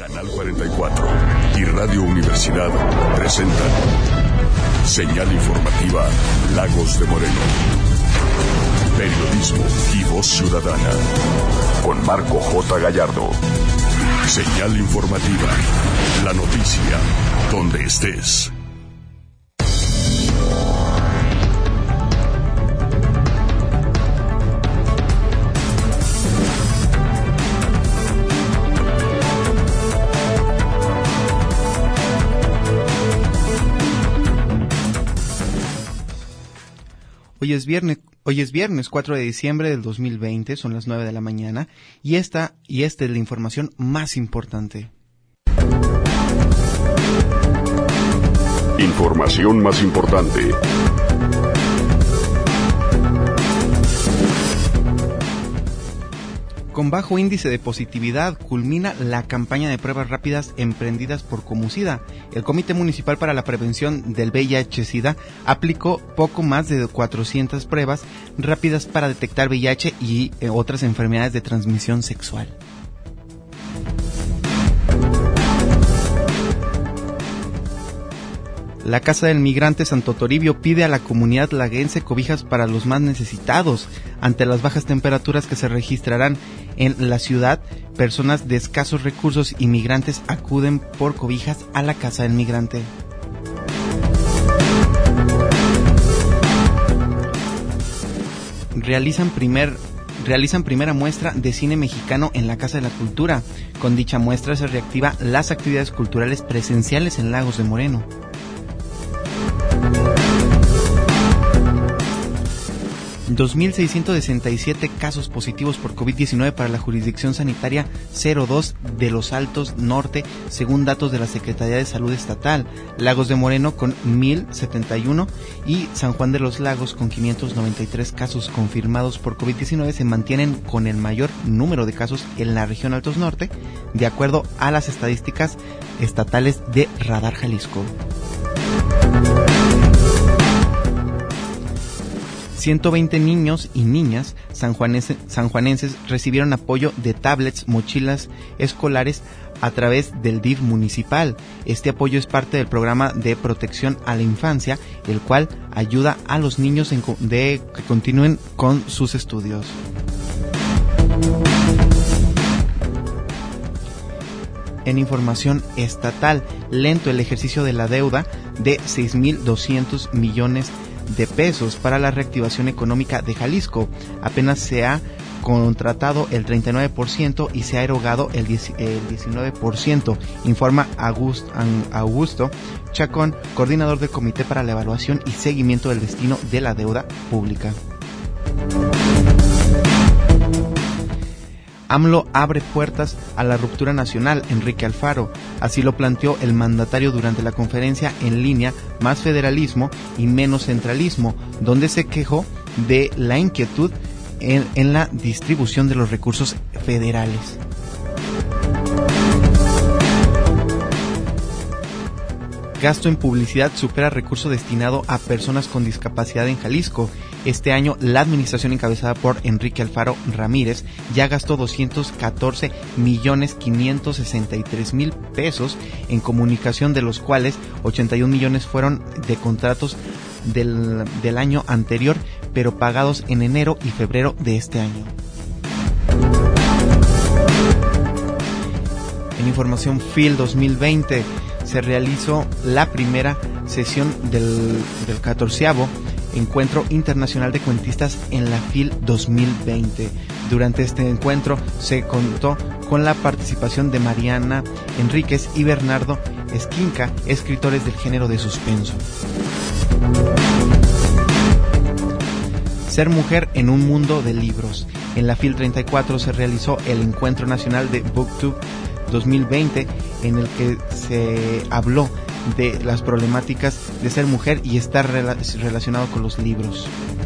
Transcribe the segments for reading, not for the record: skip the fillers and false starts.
Canal 44 y Radio Universidad presentan Señal Informativa Lagos de Moreno. Periodismo y voz ciudadana. Con Marco J. Gallardo. Señal Informativa. La noticia donde estés. Hoy es viernes 4 de diciembre del 2020, son las 9 de la mañana, y esta es la información más importante. Información más importante. Con bajo índice de positividad, culmina la campaña de pruebas rápidas emprendidas por Comusida. El Comité Municipal para la Prevención del VIH-Sida aplicó poco más de 400 pruebas rápidas para detectar VIH y otras enfermedades de transmisión sexual. La Casa del Migrante Santo Toribio pide a la comunidad laguense cobijas para los más necesitados. Ante las bajas temperaturas que se registrarán en la ciudad, personas de escasos recursos y migrantes acuden por cobijas a la Casa del Migrante. Realizan primera muestra de cine mexicano en la Casa de la Cultura. Con dicha muestra se reactiva las actividades culturales presenciales en Lagos de Moreno. $2,667 casos positivos por COVID-19 para la jurisdicción sanitaria 02 de Los Altos Norte, según datos de la Secretaría de Salud Estatal. Lagos de Moreno con 1,071 y San Juan de los Lagos con 593 casos confirmados por COVID-19 se mantienen con el mayor número de casos en la región Altos Norte, de acuerdo a las estadísticas estatales de Radar Jalisco. 120 niños y niñas sanjuanenses recibieron apoyo de tablets, mochilas escolares a través del DIF municipal. Este apoyo es parte del programa de protección a la infancia, el cual ayuda a los niños que continúen con sus estudios. En información estatal, lento el ejercicio de la deuda de 6,200 millones de pesos para la reactivación económica de Jalisco. Apenas se ha contratado el 39% y se ha erogado el 19%, informa Augusto Chacón, coordinador del Comité para la Evaluación y Seguimiento del Destino de la Deuda Pública. AMLO abre puertas a la ruptura nacional, Enrique Alfaro. Así lo planteó el mandatario durante la conferencia en línea Más Federalismo y Menos Centralismo, donde se quejó de la inquietud en la distribución de los recursos federales. Gasto en publicidad supera recurso destinado a personas con discapacidad en Jalisco. Este año, la administración encabezada por Enrique Alfaro Ramírez ya gastó 214,563,000 pesos en comunicación, de los cuales 81 millones fueron de contratos del año anterior, pero pagados en enero y febrero de este año. En información FIL 2020, se realizó la primera sesión del 14º Encuentro Internacional de Cuentistas en la FIL 2020. Durante este encuentro se contó con la participación de Mariana Enríquez y Bernardo Esquinca, escritores del género de suspenso. Ser mujer en un mundo de libros. En la FIL 34 se realizó el Encuentro Nacional de BookTube 2020, en el que se habló de las problemáticas de ser mujer y estar relacionado con los libros.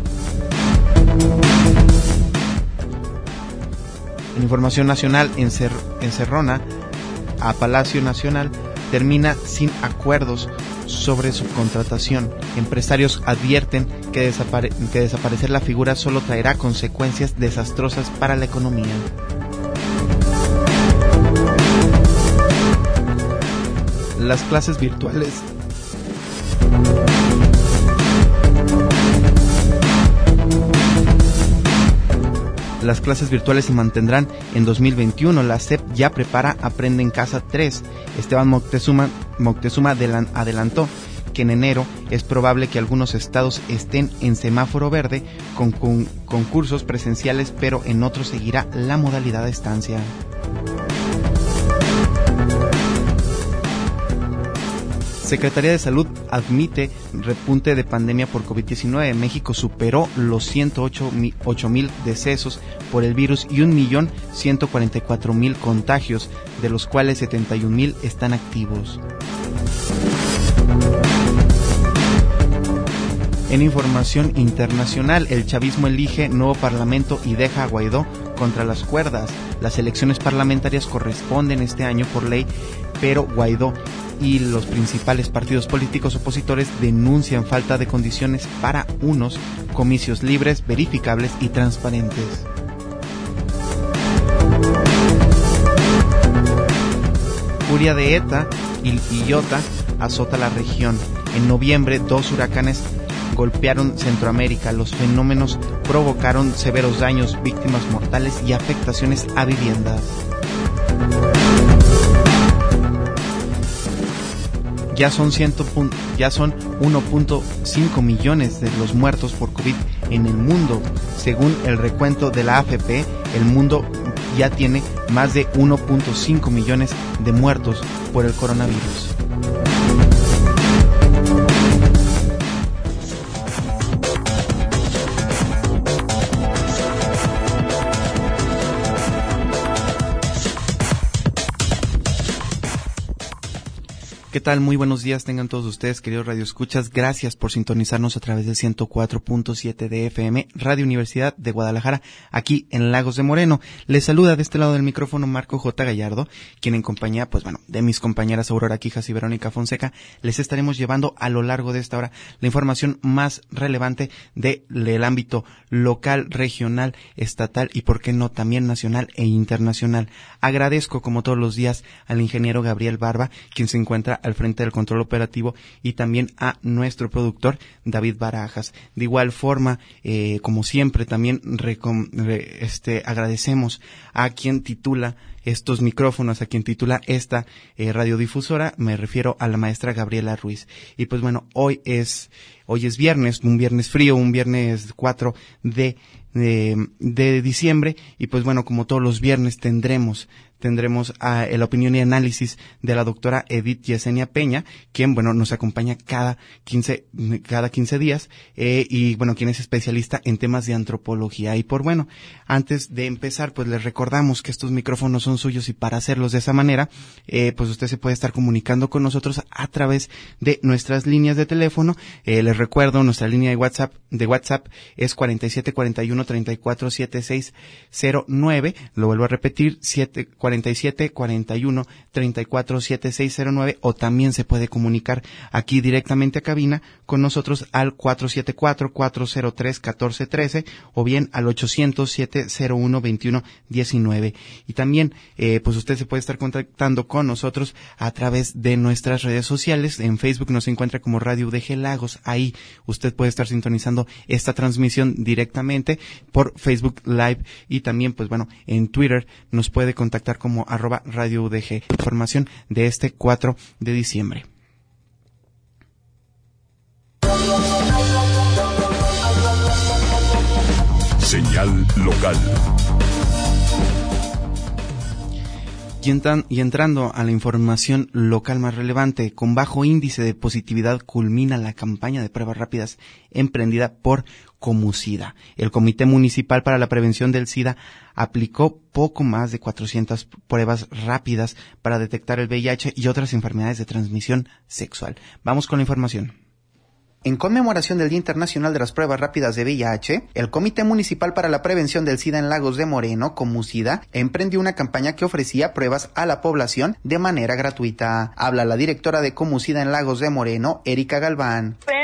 En información nacional, en Cerrona, a Palacio Nacional, termina sin acuerdos sobre subcontratación. Empresarios advierten que desaparecer la figura solo traerá consecuencias desastrosas para la economía. Las clases virtuales. Las clases virtuales se mantendrán en 2021. La SEP ya prepara Aprende en Casa 3. Esteban Moctezuma adelantó que en enero es probable que algunos estados estén en semáforo verde con cursos presenciales, pero en otros seguirá la modalidad de estancia. Secretaría de Salud admite repunte de pandemia por COVID-19. México superó los 108,000 decesos por el virus y 1,144,000 contagios, de los cuales 71,000 están activos. En información internacional, el chavismo elige nuevo parlamento y deja a Guaidó contra las cuerdas. Las elecciones parlamentarias corresponden este año por ley, pero Guaidó y los principales partidos políticos opositores denuncian falta de condiciones para unos comicios libres, verificables y transparentes. Furia de ETA y Iota azota la región. En noviembre, 2 huracanes golpearon Centroamérica. Los fenómenos provocaron severos daños, víctimas mortales y afectaciones a viviendas. Ya son 1.5 millones de los muertos por COVID en el mundo. Según el recuento de la AFP, el mundo ya tiene más de 1.5 millones de muertos por el coronavirus. ¿Qué tal? Muy buenos días tengan todos ustedes, queridos radioescuchas. Gracias por sintonizarnos a través del 104.7 de FM, Radio Universidad de Guadalajara, aquí en Lagos de Moreno. Les saluda de este lado del micrófono Marco J. Gallardo, quien en compañía, de mis compañeras Aurora Quijas y Verónica Fonseca, les estaremos llevando a lo largo de esta hora la información más relevante del ámbito local, regional, estatal y, por qué no, también nacional e internacional. Agradezco, como todos los días, al ingeniero Gabriel Barba, quien se encuentra al frente del control operativo, y también a nuestro productor David Barajas. De igual forma, como siempre, también agradecemos a quien titula estos micrófonos, a quien titula esta radiodifusora. Me refiero a la maestra Gabriela Ruiz. Y pues bueno, hoy es viernes, un viernes frío, un viernes 4 de diciembre, y pues bueno, como todos los viernes tendremos la opinión y análisis de la doctora Edith Yesenia Peña, quien nos acompaña cada 15 días, y quien es especialista en temas de antropología. Y antes de empezar, pues les recordamos que estos micrófonos son suyos, y para hacerlos de esa manera, pues usted se puede estar comunicando con nosotros a través de nuestras líneas de teléfono. Les recuerdo, nuestra línea de WhatsApp es 4741-347609. Lo vuelvo a repetir, 4741-347609, o también se puede comunicar aquí directamente a cabina con nosotros al 474-403-1413, o bien al 800-701-2119. Y también, pues usted se puede estar contactando con nosotros a través de nuestras redes sociales. En Facebook nos encuentra como Radio UDG Lagos. Ahí usted puede estar sintonizando esta transmisión directamente por Facebook Live, y también, en Twitter nos puede contactar como @Radio UDG. Información de este 4 de diciembre. Señal local. Y entrando a la información local más relevante, con bajo índice de positividad culmina la campaña de pruebas rápidas emprendida por Comusida. El Comité Municipal para la Prevención del SIDA aplicó poco más de 400 pruebas rápidas para detectar el VIH y otras enfermedades de transmisión sexual. Vamos con la información. En conmemoración del Día Internacional de las Pruebas Rápidas de VIH, el Comité Municipal para la Prevención del SIDA en Lagos de Moreno, Comusida, emprendió una campaña que ofrecía pruebas a la población de manera gratuita. Habla la directora de Comusida en Lagos de Moreno, Erika Galván. Fue una campaña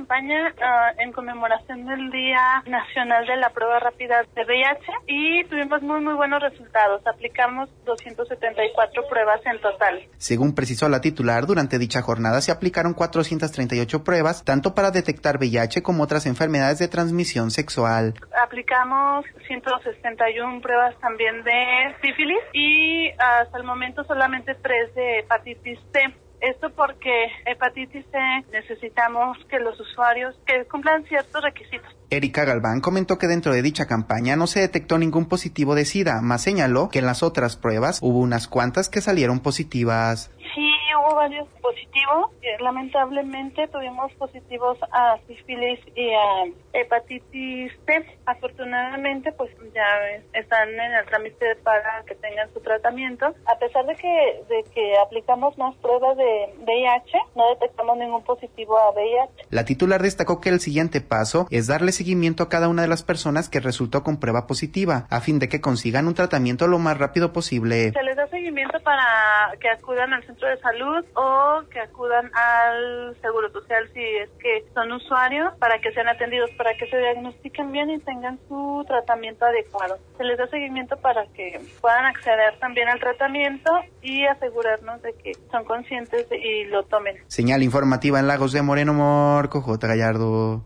campaña en conmemoración del Día Nacional de la Prueba Rápida de VIH y tuvimos muy buenos resultados. Aplicamos 274 pruebas en total. Según precisó la titular, durante dicha jornada se aplicaron 438 pruebas, tanto para detectar VIH como otras enfermedades de transmisión sexual. Aplicamos 161 pruebas también de sífilis y hasta el momento solamente 3 de hepatitis C. Esto porque hepatitis C necesitamos que los usuarios que cumplan ciertos requisitos. Erika Galván comentó que dentro de dicha campaña no se detectó ningún positivo de SIDA, mas señaló que en las otras pruebas hubo unas cuantas que salieron positivas. Sí, hubo varios positivos. Lamentablemente tuvimos positivos a sífilis y a hepatitis C. Afortunadamente, pues ya están en el trámite para que tengan su tratamiento. A pesar de que aplicamos más pruebas de VIH, no detectamos ningún positivo a VIH. La titular destacó que el siguiente paso es darle seguimiento a cada una de las personas que resultó con prueba positiva, a fin de que consigan un tratamiento lo más rápido posible. Se les da seguimiento para que acudan al centro de salud o que acudan al Seguro Social si es que son usuarios, para que sean atendidos, para que se diagnostiquen bien y tengan su tratamiento adecuado. Se les da seguimiento para que puedan acceder también al tratamiento y asegurarnos de que son conscientes y lo tomen. Señal informativa en Lagos de Moreno, Marco J. Gallardo.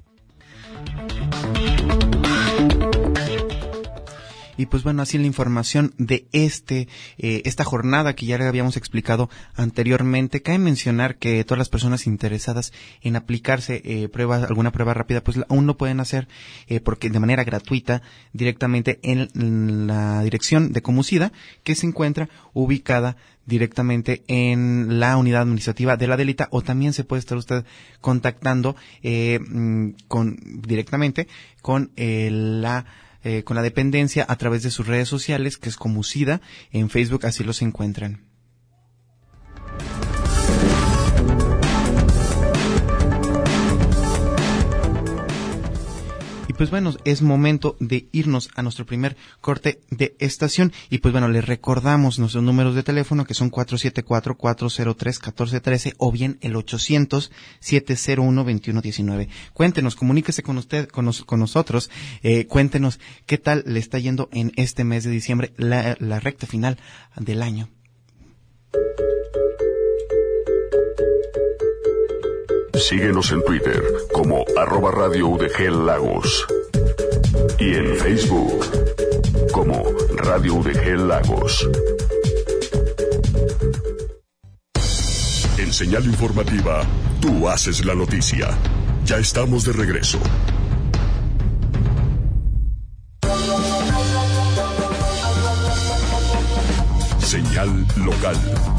Y pues bueno, así la información de esta jornada que ya le habíamos explicado anteriormente. Cabe mencionar que todas las personas interesadas en aplicarse alguna prueba rápida, pues aún lo pueden hacer porque de manera gratuita directamente en la dirección de Comusida, que se encuentra ubicada directamente en la unidad administrativa de la Delita, o también se puede estar usted contactando directamente con la dependencia a través de sus redes sociales, que es Comusida. En Facebook así los encuentran. Y pues bueno, es momento de irnos a nuestro primer corte de estación. Y pues bueno, les recordamos nuestros números de teléfono, que son 474-403-1413 o bien el 800-701-2119. Cuéntenos, comuníquese con usted, con nosotros. Cuéntenos qué tal le está yendo en este mes de diciembre, la recta final del año. Síguenos en Twitter como @Radio UDG Lagos y en Facebook como Radio UDG Lagos. En Señal Informativa, tú haces la noticia. Ya estamos de regreso. Señal local.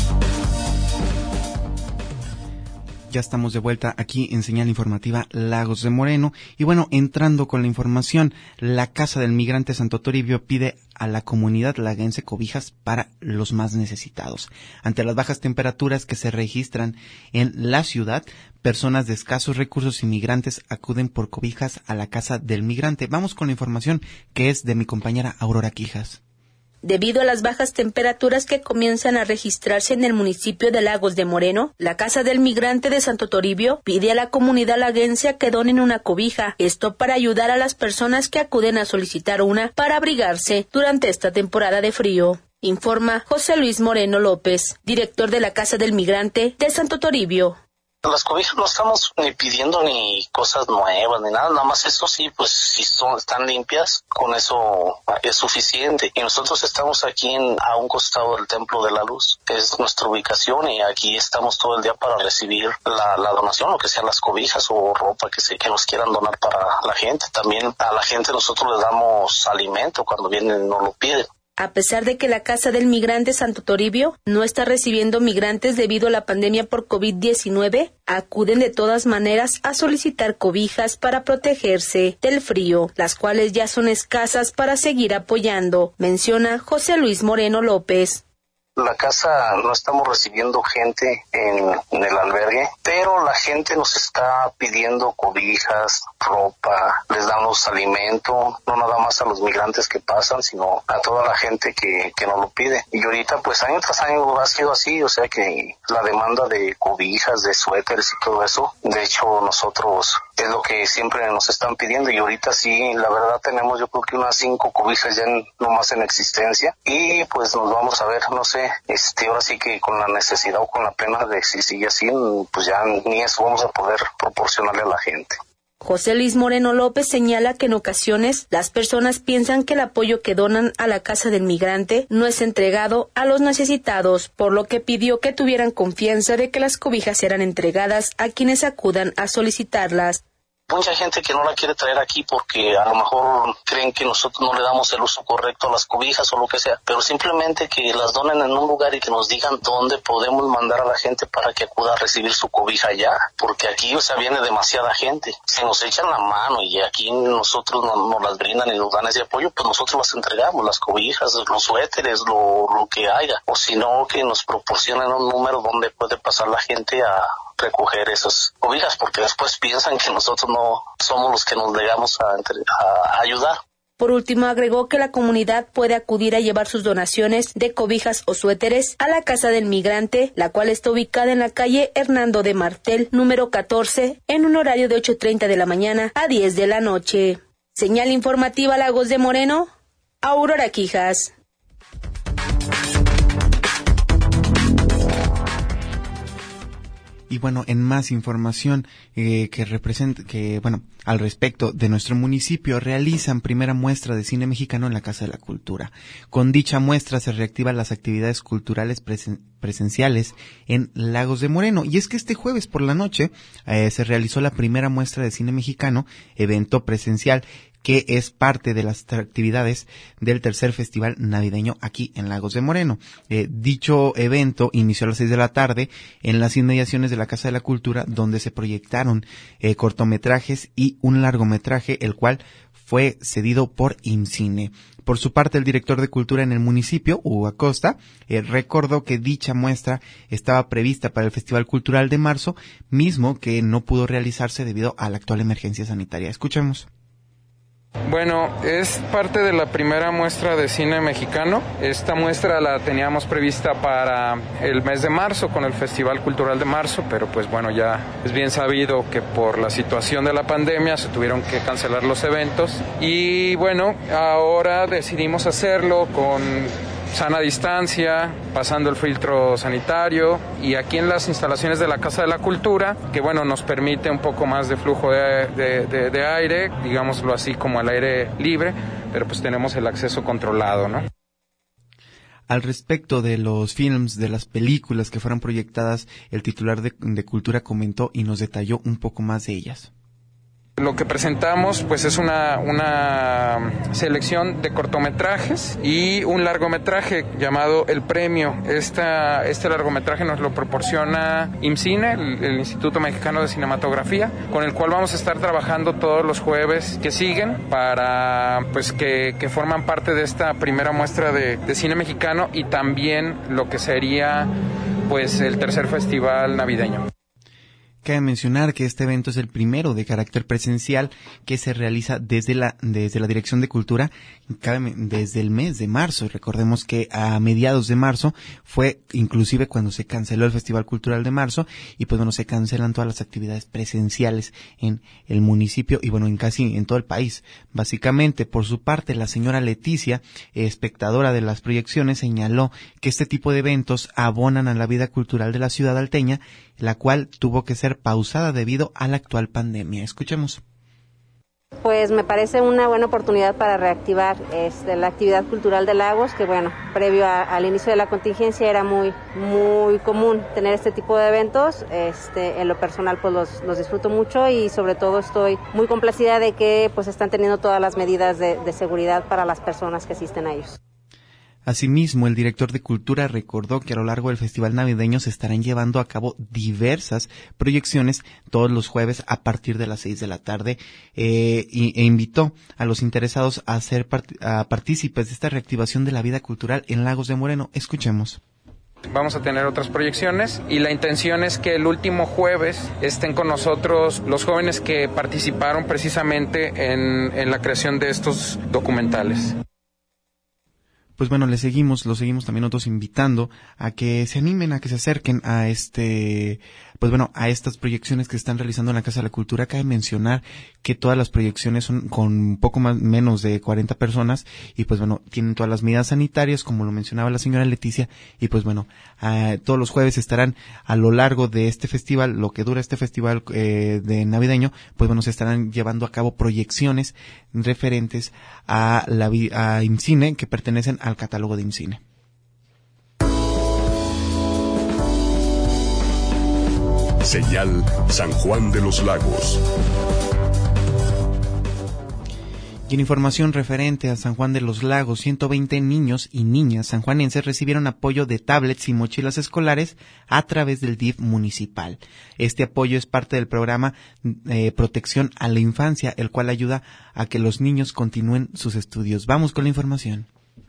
Ya estamos de vuelta aquí en Señal Informativa Lagos de Moreno. Y bueno, entrando con la información, la Casa del Migrante Santo Toribio pide a la comunidad laguense cobijas para los más necesitados. Ante las bajas temperaturas que se registran en la ciudad, personas de escasos recursos y migrantes acuden por cobijas a la Casa del Migrante. Vamos con la información que es de mi compañera Aurora Quijas. Debido a las bajas temperaturas que comienzan a registrarse en el municipio de Lagos de Moreno, la Casa del Migrante de Santo Toribio pide a la comunidad laguense que donen una cobija, esto para ayudar a las personas que acuden a solicitar una para abrigarse durante esta temporada de frío. Informa José Luis Moreno López, director de la Casa del Migrante de Santo Toribio. Las cobijas no estamos ni pidiendo ni cosas nuevas ni nada más eso sí, pues si están limpias, con eso es suficiente. Y nosotros estamos aquí a un costado del Templo de la Luz, que es nuestra ubicación, y aquí estamos todo el día para recibir la donación, lo que sean las cobijas o ropa que nos quieran donar para la gente. También a la gente nosotros les damos alimento cuando vienen y nos lo piden. A pesar de que la Casa del Migrante Santo Toribio no está recibiendo migrantes debido a la pandemia por COVID-19, acuden de todas maneras a solicitar cobijas para protegerse del frío, las cuales ya son escasas para seguir apoyando, menciona José Luis Moreno López. La casa no estamos recibiendo gente en el albergue, pero la gente nos está pidiendo cobijas, ropa, les damos alimento, no nada más a los migrantes que pasan, sino a toda la gente que nos lo pide. Y ahorita pues año tras año ha sido así, o sea que la demanda de cobijas, de suéteres y todo eso, de hecho nosotros es lo que siempre nos están pidiendo, y ahorita sí, la verdad tenemos yo creo que unas 5 cobijas ya nomás en existencia, y pues nos vamos a ver, no sé, ahora sí que con la necesidad o con la pena de si sigue así, pues ya ni eso vamos a poder proporcionarle a la gente. José Luis Moreno López señala que en ocasiones las personas piensan que el apoyo que donan a la Casa del Migrante no es entregado a los necesitados, por lo que pidió que tuvieran confianza de que las cobijas serán entregadas a quienes acudan a solicitarlas. Mucha gente que no la quiere traer aquí porque a lo mejor creen que nosotros no le damos el uso correcto a las cobijas o lo que sea, pero simplemente que las donen en un lugar y que nos digan dónde podemos mandar a la gente para que acuda a recibir su cobija allá, porque aquí, viene demasiada gente. Si nos echan la mano y aquí nosotros nos las brindan y nos dan ese apoyo, pues nosotros las entregamos, las cobijas, los suéteres, lo que haya, o si no, que nos proporcionen un número donde puede pasar la gente a recoger esas cobijas, porque después piensan que nosotros no somos los que nos negamos a ayudar. Por último, agregó que la comunidad puede acudir a llevar sus donaciones de cobijas o suéteres a la Casa del Migrante, la cual está ubicada en la calle Hernando de Martel, número 14, en un horario de 8:30 de la mañana a 10 de la noche. Señal informativa Lagos de Moreno, Aurora Quijas. Y bueno, en más información al respecto de nuestro municipio, realizan primera muestra de cine mexicano en la Casa de la Cultura. Con dicha muestra se reactivan las actividades culturales presenciales en Lagos de Moreno. Y es que este jueves por la noche se realizó la primera muestra de cine mexicano, evento presencial, que es parte de las actividades del tercer festival navideño aquí en Lagos de Moreno. Dicho evento inició a las 6 de la tarde en las inmediaciones de la Casa de la Cultura, donde se proyectaron cortometrajes y un largometraje, el cual fue cedido por IMCINE. Por su parte, el director de Cultura en el municipio, Hugo Acosta, recordó que dicha muestra estaba prevista para el Festival Cultural de marzo, mismo que no pudo realizarse debido a la actual emergencia sanitaria. Escuchemos. Bueno, es parte de la primera muestra de cine mexicano. Esta muestra la teníamos prevista para el mes de marzo con el Festival Cultural de marzo, pero pues bueno, ya es bien sabido que por la situación de la pandemia se tuvieron que cancelar los eventos y bueno, ahora decidimos hacerlo con sana distancia, pasando el filtro sanitario y aquí en las instalaciones de la Casa de la Cultura, que bueno, nos permite un poco más de flujo de aire, digámoslo así como al aire libre, pero pues tenemos el acceso controlado, ¿no? Al respecto de los films, de las películas que fueron proyectadas, el titular de Cultura comentó y nos detalló un poco más de ellas. Lo que presentamos pues es una selección de cortometrajes y un largometraje llamado El Premio. Este largometraje nos lo proporciona IMCINE, el Instituto Mexicano de Cinematografía, con el cual vamos a estar trabajando todos los jueves que siguen para pues que forman parte de esta primera muestra de cine mexicano y también lo que sería pues el tercer festival navideño. Cabe mencionar que este evento es el primero de carácter presencial que se realiza desde la Dirección de Cultura desde el mes de marzo. Recordemos que a mediados de marzo fue inclusive cuando se canceló el Festival Cultural de marzo y pues bueno, se cancelan todas las actividades presenciales en el municipio y bueno, en todo el país. Básicamente, por su parte, la señora Leticia, espectadora de las proyecciones, señaló que este tipo de eventos abonan a la vida cultural de la ciudad alteña, la cual tuvo que ser pausada debido a la actual pandemia. Escuchemos. Pues me parece una buena oportunidad para reactivar la actividad cultural de Lagos, que bueno, previo al inicio de la contingencia era muy común tener este tipo de eventos. En lo personal pues los disfruto mucho y sobre todo estoy muy complacida de que pues están teniendo todas las medidas de seguridad para las personas que asisten a ellos. Asimismo, el director de Cultura recordó que a lo largo del festival navideño se estarán llevando a cabo diversas proyecciones todos los jueves a partir de las 6 de la tarde e invitó a los interesados a ser partícipes de esta reactivación de la vida cultural en Lagos de Moreno. Escuchemos. Vamos a tener otras proyecciones y la intención es que el último jueves estén con nosotros los jóvenes que participaron precisamente en la creación de estos documentales. pues bueno, lo seguimos también nosotros invitando a que se animen, a que se acerquen a a estas proyecciones que se están realizando en la Casa de la Cultura. Cabe mencionar que todas las proyecciones son con menos de 40 personas y pues bueno, tienen todas las medidas sanitarias, como lo mencionaba la señora Leticia, y pues bueno, todos los jueves estarán a lo largo de este festival, lo que dura este festival de navideño, pues bueno, se estarán llevando a cabo proyecciones referentes a IMCINE, que pertenecen al catálogo de IMCINE. Señal San Juan de los Lagos. Y en información referente a San Juan de los Lagos, 120 niños y niñas sanjuanenses recibieron apoyo de tablets y mochilas escolares a través del DIF municipal. Este apoyo es parte del programa Protección a la Infancia, el cual ayuda a que los niños continúen sus estudios. Vamos con la información.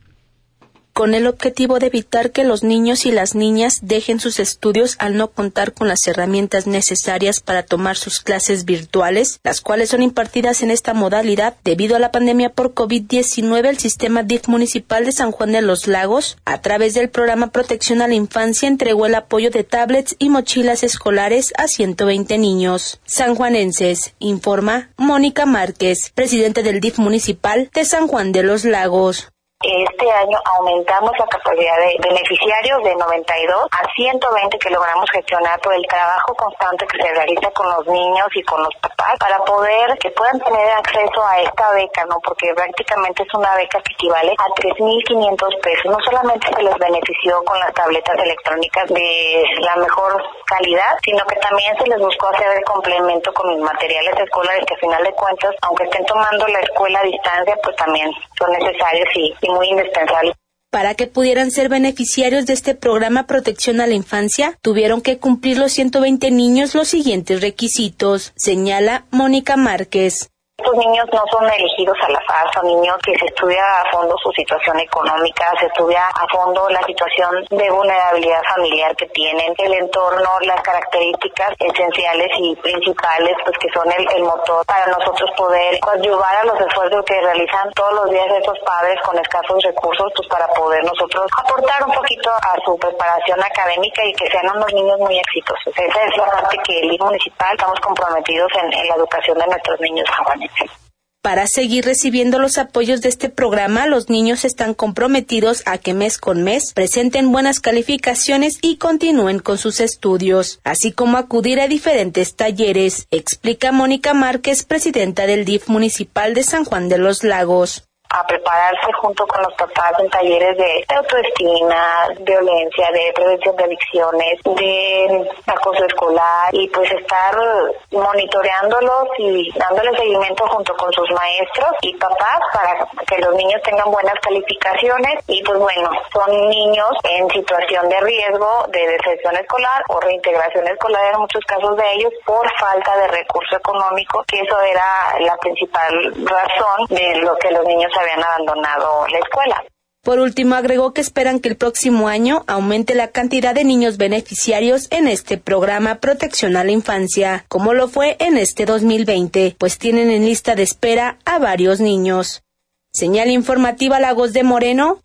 Con el objetivo de evitar que los niños y las niñas dejen sus estudios al no contar con las herramientas necesarias para tomar sus clases virtuales, las cuales son impartidas en esta modalidad debido a la pandemia por COVID-19, el sistema DIF municipal de San Juan de los Lagos, a través del programa Protección a la Infancia, entregó el apoyo de tablets y mochilas escolares a 120 niños sanjuanenses, informa Mónica Márquez, presidente del DIF municipal de San Juan de los Lagos. Este año aumentamos la capacidad de beneficiarios de 92 a 120 que logramos gestionar por el trabajo constante que se realiza con los niños y con los papás para poder que puedan tener acceso a esta beca, ¿no? Porque prácticamente es una beca que equivale a 3,500 pesos. No solamente se les benefició con las tabletas electrónicas de la mejor calidad, sino que también se les buscó hacer el complemento con los materiales escolares que, a final de cuentas, aunque estén tomando la escuela a distancia, pues también son necesarios y muy indispensables. Para que pudieran ser beneficiarios de este programa Protección a la Infancia, tuvieron que cumplir los 120 niños los siguientes requisitos, señala Mónica Márquez. Estos niños no son elegidos al azar, son niños que se estudia a fondo su situación económica, se estudia a fondo la situación de vulnerabilidad familiar que tienen, el entorno, las características esenciales y principales, pues que son el motor para nosotros poder coadyuvar a los esfuerzos que realizan todos los días estos padres con escasos recursos, pues para poder nosotros aportar un poquito a su preparación académica y que sean unos niños muy exitosos. Esa es la parte que el DIF municipal estamos comprometidos en la educación de nuestros niños jóvenes. Para seguir recibiendo los apoyos de este programa, los niños están comprometidos a que mes con mes presenten buenas calificaciones y continúen con sus estudios, así como acudir a diferentes talleres, explica Mónica Márquez, presidenta del DIF municipal de San Juan de los Lagos. A prepararse junto con los papás en talleres de autoestima, violencia, de prevención de adicciones, de acoso escolar y pues estar monitoreándolos y dándoles seguimiento junto con sus maestros y papás para que los niños tengan buenas calificaciones y pues bueno, son niños en situación de riesgo de deserción escolar o reintegración escolar en muchos casos de ellos por falta de recurso económico, que eso era la principal razón de lo que los niños habían abandonado la escuela. Por último, agregó que esperan que el próximo año aumente la cantidad de niños beneficiarios en este programa Protección a la Infancia, como lo fue en este 2020, pues tienen en lista de espera a varios niños. Señal informativa Lagos de Moreno,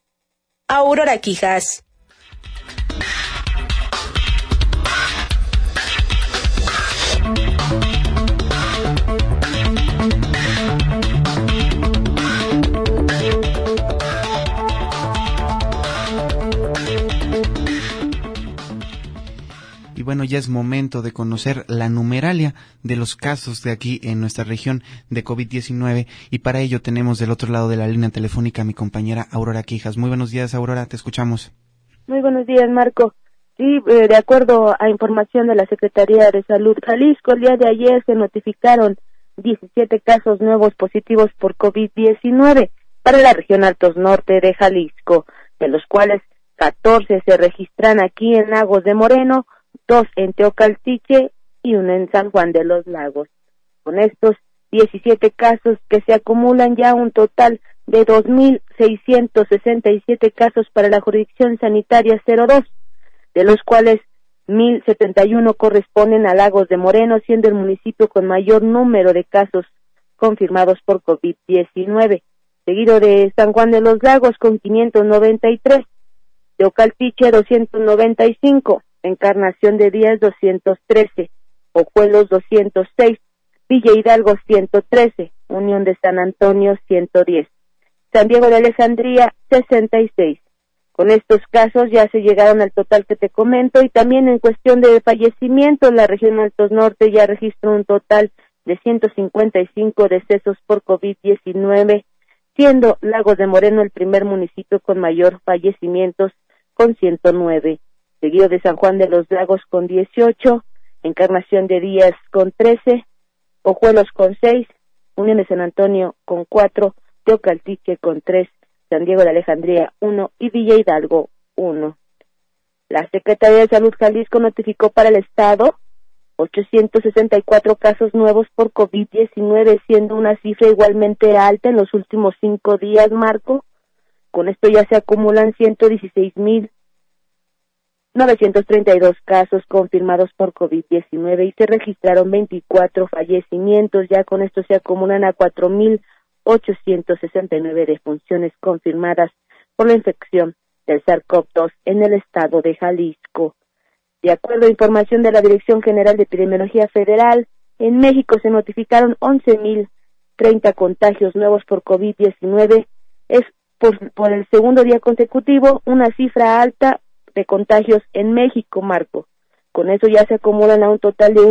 Aurora Quijas. Y bueno, ya es momento de conocer la numeralia de los casos de aquí en nuestra región de COVID-19 y para ello tenemos del otro lado de la línea telefónica a mi compañera Aurora Quijas. Muy buenos días, Aurora, te escuchamos. Muy buenos días, Marco. Sí, de acuerdo a información de la Secretaría de Salud Jalisco, el día de ayer se notificaron 17 casos nuevos positivos por COVID-19 para la región Altos Norte de Jalisco, de los cuales 14 se registran aquí en Lagos de Moreno, 2 en Teocaltiche y 1 en San Juan de los Lagos. Con estos 17 casos que se acumulan ya un total de 2,667 casos para la jurisdicción sanitaria 02, de los cuales 1,071 corresponden a Lagos de Moreno, siendo el municipio con mayor número de casos confirmados por COVID-19. seguido de San Juan de los Lagos con 593, Teocaltiche 295, Encarnación de Díaz 213, Ojuelos 206, Villa Hidalgo 113, Unión de San Antonio 110, San Diego de Alejandría 66. Con estos casos ya se llegaron al total que te comento, y también en cuestión de fallecimientos, la región Altos Norte ya registró un total de 155 decesos por COVID-19, siendo Lagos de Moreno el primer municipio con mayor fallecimientos con 109, seguido de San Juan de los Lagos con 18, Encarnación de Díaz con 13, Ojuelos con 6, Unión de San Antonio con 4, Teocaltiche con 3, San Diego de Alejandría 1 y Villa Hidalgo 1. La Secretaría de Salud Jalisco notificó para el estado 864 casos nuevos por COVID-19, siendo una cifra igualmente alta en los últimos 5 días, Marco. Con esto ya se acumulan 116,932 casos confirmados por COVID-19 y se registraron 24 fallecimientos. Ya con esto se acumulan a 4,869 defunciones confirmadas por la infección del SARS-CoV-2 en el estado de Jalisco. De acuerdo a información de la Dirección General de Epidemiología Federal, en México se notificaron 11,030 contagios nuevos por COVID-19. Es por el segundo día consecutivo una cifra alta de contagios en México, Marco. Con eso ya se acumulan a un total de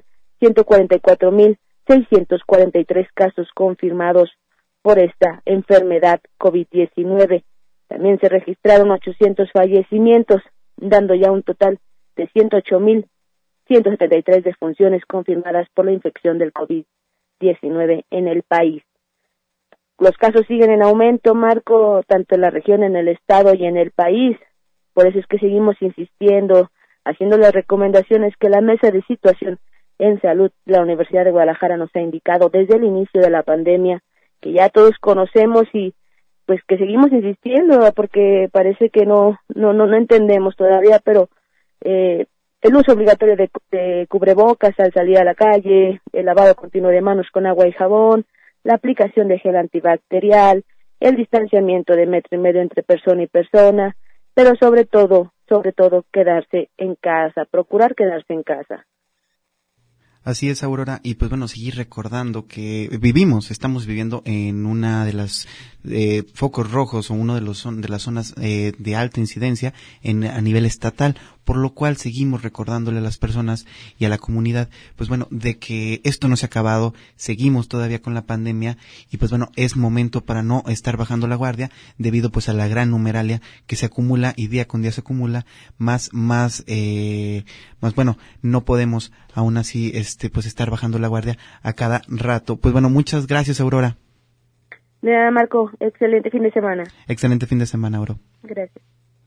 1,144,643 casos confirmados por esta enfermedad COVID-19. También se registraron 800 fallecimientos, dando ya un total de 108,173 defunciones confirmadas por la infección del COVID-19 en el país. Los casos siguen en aumento, Marco, tanto en la región, en el estado y en el país. Por eso es que seguimos insistiendo, haciendo las recomendaciones que la Mesa de Situación en Salud de la Universidad de Guadalajara nos ha indicado desde el inicio de la pandemia, que ya todos conocemos, y pues que seguimos insistiendo porque parece que no entendemos todavía, pero el uso obligatorio de cubrebocas al salir a la calle, el lavado continuo de manos con agua y jabón, la aplicación de gel antibacterial, el distanciamiento de 1,5 metros entre persona y persona, pero sobre todo quedarse en casa, procurar quedarse en casa. Así es, Aurora, y pues bueno, seguir recordando que estamos viviendo en una de las focos rojos, o uno de las zonas de alta incidencia a nivel estatal, por lo cual seguimos recordándole a las personas y a la comunidad, pues bueno, de que esto no se ha acabado, seguimos todavía con la pandemia, y pues bueno, es momento para no estar bajando la guardia, debido pues a la gran numeralia que se acumula, y día con día se acumula más bueno, no podemos aún así pues estar bajando la guardia a cada rato. Pues bueno, muchas gracias, Aurora. De nada, Marco, excelente fin de semana. Excelente fin de semana, Aurora. Gracias.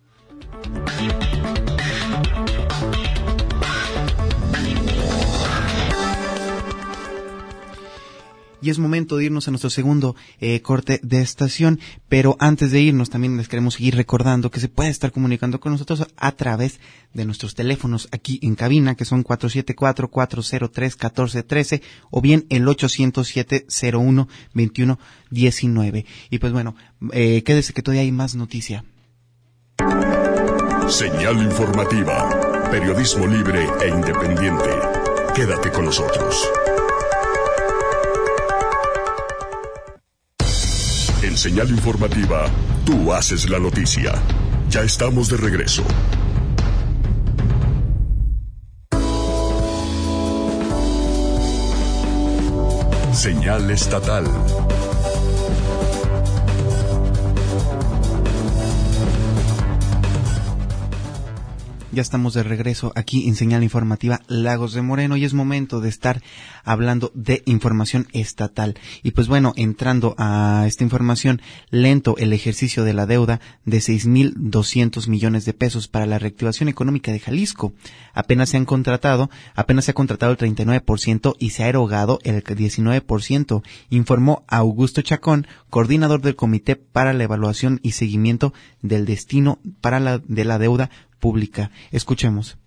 Y es momento de irnos a nuestro segundo corte de estación, pero antes de irnos también les queremos seguir recordando que se puede estar comunicando con nosotros a través de nuestros teléfonos aquí en cabina, que son 474-403-1413 o bien el 807-01-2119. Y pues bueno, quédese que todavía hay más noticia. Señal informativa, periodismo libre e independiente. Quédate con nosotros. En Señal Informativa, tú haces la noticia. Ya estamos de regreso. Señal estatal. Ya estamos de regreso aquí en Señal Informativa Lagos de Moreno, y es momento de estar hablando de información estatal. Y pues bueno, entrando a esta información, lento el ejercicio de la deuda de 6,200 millones de pesos para la reactivación económica de Jalisco. Apenas se ha contratado el 39% y se ha erogado el 19%, informó Augusto Chacón, coordinador del Comité para la Evaluación y Seguimiento del Destino de la Deuda Pública. Escuchemos.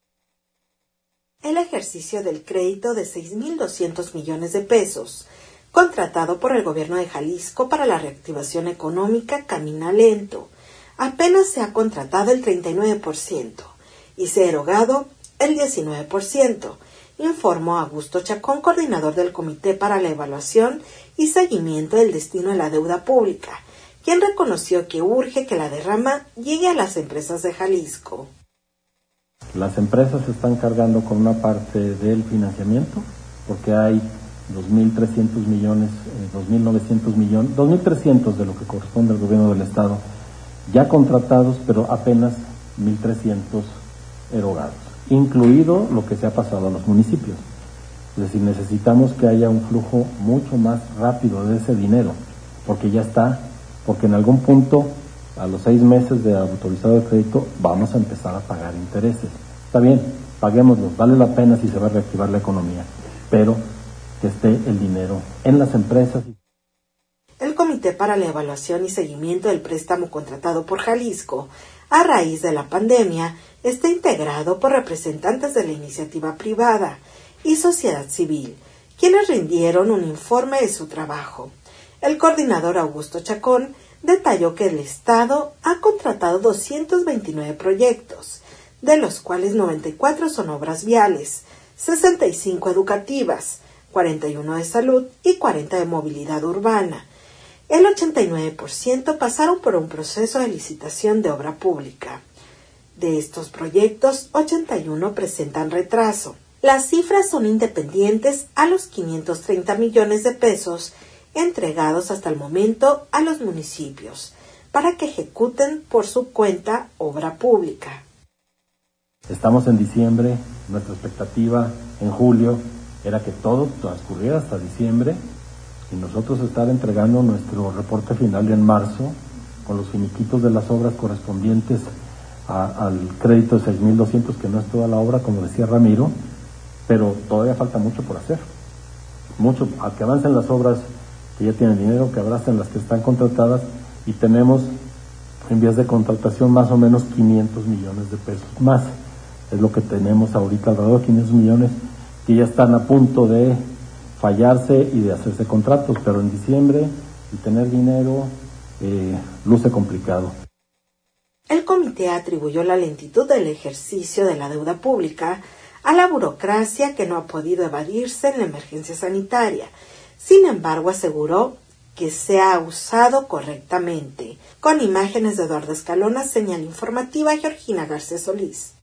El ejercicio del crédito de 6,200 millones de pesos contratado por el gobierno de Jalisco para la reactivación económica, camina lento. Apenas se ha contratado el 39% y se ha erogado el 19%, informó Augusto Chacón, coordinador del Comité para la Evaluación y Seguimiento del Destino de la Deuda Pública, quien reconoció que urge que la derrama llegue a las empresas de Jalisco. Las empresas se están cargando con una parte del financiamiento, porque hay 2.300 millones, 2.900 millones, 2.300 de lo que corresponde al gobierno del Estado, ya contratados, pero apenas 1.300 erogados, incluido lo que se ha pasado a los municipios. Es decir, necesitamos que haya un flujo mucho más rápido de ese dinero, porque ya está, porque en algún punto, a los 6 meses de autorizado de crédito, vamos a empezar a pagar intereses. Está bien, paguémoslos, vale la pena si se va a reactivar la economía, pero que esté el dinero en las empresas. El Comité para la Evaluación y Seguimiento del Préstamo contratado por Jalisco a raíz de la pandemia está integrado por representantes de la iniciativa privada y sociedad civil, quienes rindieron un informe de su trabajo. El coordinador Augusto Chacón detalló que el Estado ha contratado 229 proyectos, de los cuales 94 son obras viales, 65 educativas, 41 de salud y 40 de movilidad urbana. El 89% pasaron por un proceso de licitación de obra pública. De estos proyectos, 81 presentan retraso. Las cifras son independientes a los 530 millones de pesos entregados hasta el momento a los municipios para que ejecuten por su cuenta obra pública. Estamos en diciembre, nuestra expectativa en julio era que todo transcurriera hasta diciembre y nosotros estar entregando nuestro reporte final en marzo con los finiquitos de las obras correspondientes al crédito de 6.200, que no es toda la obra, como decía Ramiro, pero todavía falta mucho por hacer. Mucho, a que avancen las obras que ya tienen dinero, que abracen las que están contratadas, y tenemos en vías de contratación más o menos 500 millones de pesos más. Es lo que tenemos ahorita, alrededor de 500 millones que ya están a punto de fallarse y de hacerse contratos, pero en diciembre y tener dinero luce complicado. El comité atribuyó la lentitud del ejercicio de la deuda pública a la burocracia que no ha podido evadirse en la emergencia sanitaria. Sin embargo, aseguró que se ha usado correctamente. Con imágenes de Eduardo Escalona, señal informativa Georgina Garcés Solís.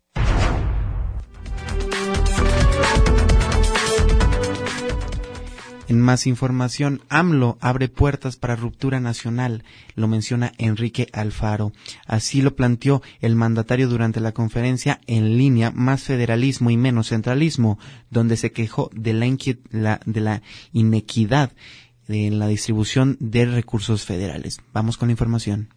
En más información, AMLO abre puertas para ruptura nacional, lo menciona Enrique Alfaro. Así lo planteó el mandatario durante la conferencia en línea Más Federalismo y Menos Centralismo, donde se quejó de la inequidad en la distribución de recursos federales. Vamos con la información.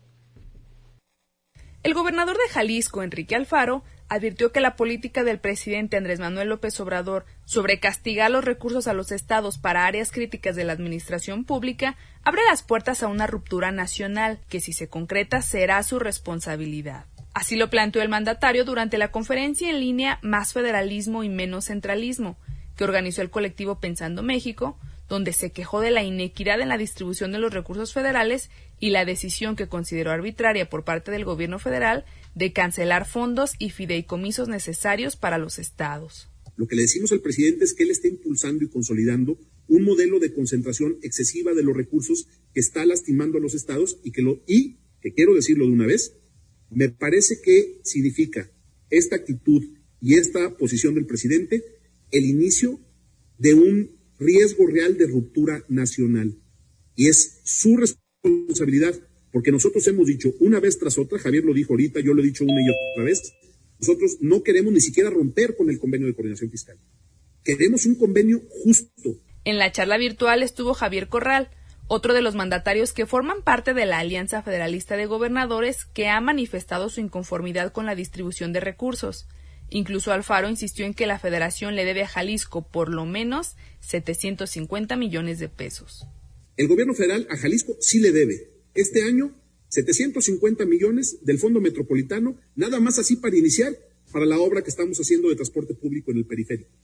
El gobernador de Jalisco, Enrique Alfaro, advirtió que la política del presidente Andrés Manuel López Obrador sobre castigar los recursos a los estados para áreas críticas de la administración pública abre las puertas a una ruptura nacional que, si se concreta, será su responsabilidad. Así lo planteó el mandatario durante la conferencia en línea Más Federalismo y Menos Centralismo, que organizó el colectivo Pensando México, donde se quejó de la inequidad en la distribución de los recursos federales y la decisión que consideró arbitraria por parte del gobierno federal de cancelar fondos y fideicomisos necesarios para los estados. Lo que le decimos al presidente es que él está impulsando y consolidando un modelo de concentración excesiva de los recursos que está lastimando a los estados y que quiero decirlo de una vez, me parece que significa esta actitud y esta posición del presidente el inicio de un riesgo real de ruptura nacional. Y es su responsabilidad, porque nosotros hemos dicho una vez tras otra, Javier lo dijo ahorita, yo lo he dicho una y otra vez, nosotros no queremos ni siquiera romper con el convenio de coordinación fiscal. Queremos un convenio justo. En la charla virtual estuvo Javier Corral, otro de los mandatarios que forman parte de la Alianza Federalista de Gobernadores, que ha manifestado su inconformidad con la distribución de recursos. Incluso Alfaro insistió en que la federación le debe a Jalisco por lo menos 750 millones de pesos. El gobierno federal a Jalisco sí le debe. Este año, 750 millones del Fondo Metropolitano, nada más así para iniciar, para la obra que estamos haciendo de transporte público en el periférico.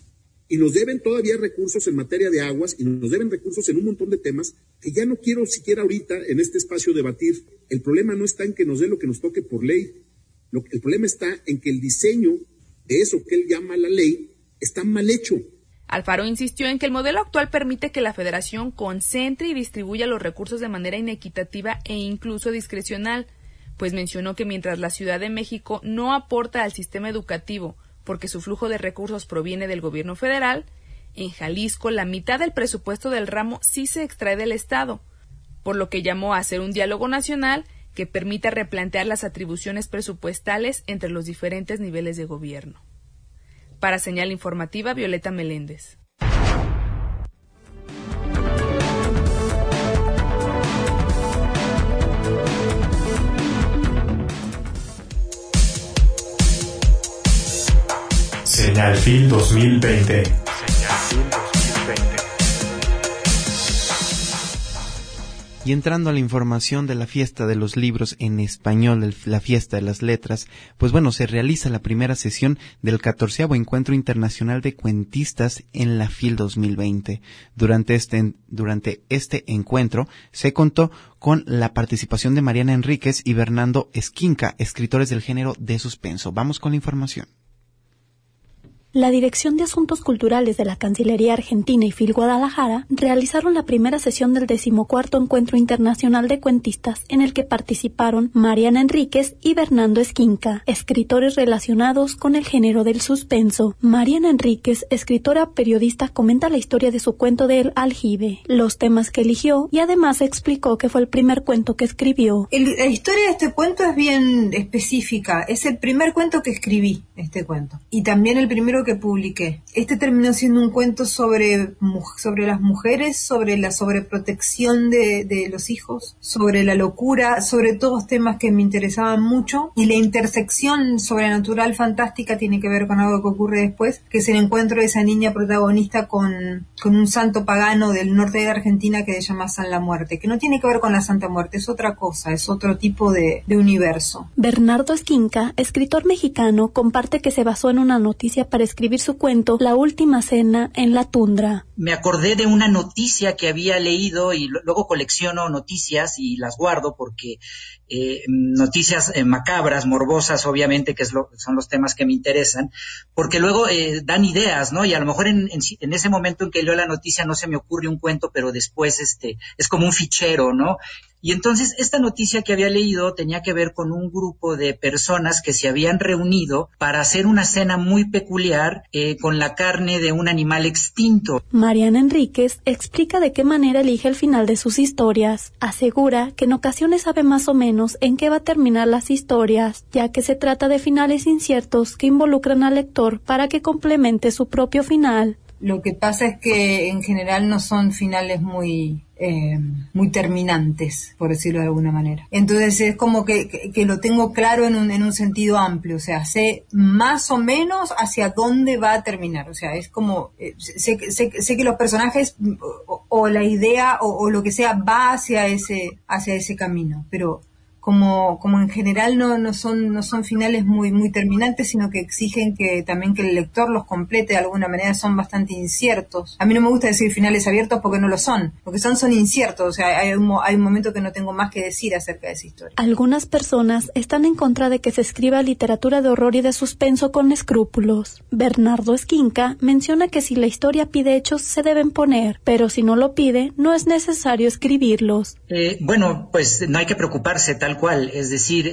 Y nos deben todavía recursos en materia de aguas y nos deben recursos en un montón de temas que ya no quiero siquiera ahorita en este espacio debatir. El problema no está en que nos dé lo que nos toque por ley. El problema está en que el diseño de eso que él llama la ley está mal hecho. Alfaro insistió en que el modelo actual permite que la Federación concentre y distribuya los recursos de manera inequitativa e incluso discrecional, pues mencionó que mientras la Ciudad de México no aporta al sistema educativo porque su flujo de recursos proviene del gobierno federal, en Jalisco la mitad del presupuesto del ramo sí se extrae del Estado, por lo que llamó a hacer un diálogo nacional que permita replantear las atribuciones presupuestales entre los diferentes niveles de gobierno. Para Señal Informativa, Violeta Meléndez. Señal-Fil 2020. Y entrando a la información de la fiesta de los libros en español, la fiesta de las letras, pues bueno, se realiza la primera sesión del 14º Encuentro Internacional de Cuentistas en la FIL 2020. Durante este encuentro se contó con la participación de Mariana Enríquez y Bernardo Esquinca, escritores del género de suspenso. Vamos con la información. La Dirección de Asuntos Culturales de la Cancillería Argentina y FIL Guadalajara realizaron la primera sesión del 14º Encuentro Internacional de Cuentistas, en el que participaron Mariana Enríquez y Bernardo Esquinca, escritores relacionados con el género del suspenso. Mariana Enríquez, escritora periodista, comenta la historia de su cuento del aljibe, los temas que eligió y además explicó que fue el primer cuento que escribió. La historia de este cuento es bien específica. Es el primer cuento que escribí, este cuento. Y también el primero que publiqué. Este terminó siendo un cuento sobre las mujeres, sobre la sobreprotección de los hijos, sobre la locura, sobre todos temas que me interesaban mucho, y la intersección sobrenatural fantástica tiene que ver con algo que ocurre después, que es el encuentro de esa niña protagonista con un santo pagano del norte de Argentina que se llama San la Muerte, que no tiene que ver con la Santa Muerte, es otra cosa, es otro tipo de universo. Bernardo Esquinca, escritor mexicano, comparte que se basó en una noticia para escribir su cuento La Última Cena en la Tundra. Me acordé de una noticia que había leído y luego colecciono noticias y las guardo porque noticias macabras, morbosas, obviamente, que son los temas que me interesan, porque luego dan ideas, ¿no? Y a lo mejor en ese momento en que leo la noticia no se me ocurre un cuento, pero después es como un fichero, ¿no? Y entonces esta noticia que había leído tenía que ver con un grupo de personas que se habían reunido para hacer una cena muy peculiar con la carne de un animal extinto. Mariana Enríquez explica de qué manera elige el final de sus historias. Asegura que en ocasiones sabe más o menos en qué va a terminar las historias, ya que se trata de finales inciertos que involucran al lector para que complemente su propio final. Lo que pasa es que en general no son finales muy terminantes, por decirlo de alguna manera. Entonces es como que lo tengo claro en un sentido amplio, o sea, sé más o menos hacia dónde va a terminar, o sea, es como sé que los personajes o la idea o lo que sea va hacia ese camino, pero como en general no son finales muy terminantes, sino que exigen que también que el lector los complete de alguna manera, son bastante inciertos. A mí no me gusta decir finales abiertos porque no lo son, porque son inciertos, o sea, hay un momento que no tengo más que decir acerca de esa historia. Algunas personas están en contra de que se escriba literatura de horror y de suspenso con escrúpulos. Bernardo Esquinca menciona que si la historia pide hechos se deben poner, pero si no lo pide, no es necesario escribirlos. Bueno, pues no hay que preocuparse tal cual, es decir,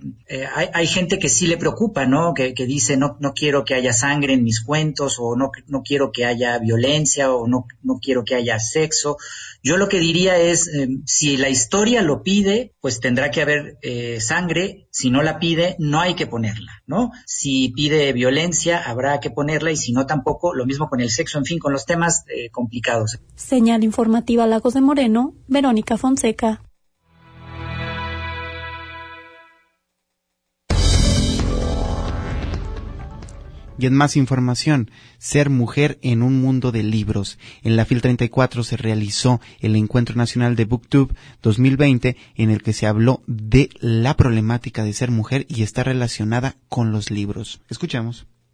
hay gente que sí le preocupa, ¿no? Que dice no quiero que haya sangre en mis cuentos, o no quiero que haya violencia, o no quiero que haya sexo. Yo lo que diría es, si la historia lo pide, pues tendrá que haber sangre. Si no la pide, no hay que ponerla, ¿no? Si pide violencia, habrá que ponerla, y si no, tampoco. Lo mismo con el sexo, en fin, con los temas complicados. Señal Informativa Lagos de Moreno, Verónica Fonseca. Y en más información, ser mujer en un mundo de libros. En la FIL 34 se realizó el Encuentro Nacional de BookTube 2020, en el que se habló de la problemática de ser mujer y está relacionada con los libros. Escuchemos.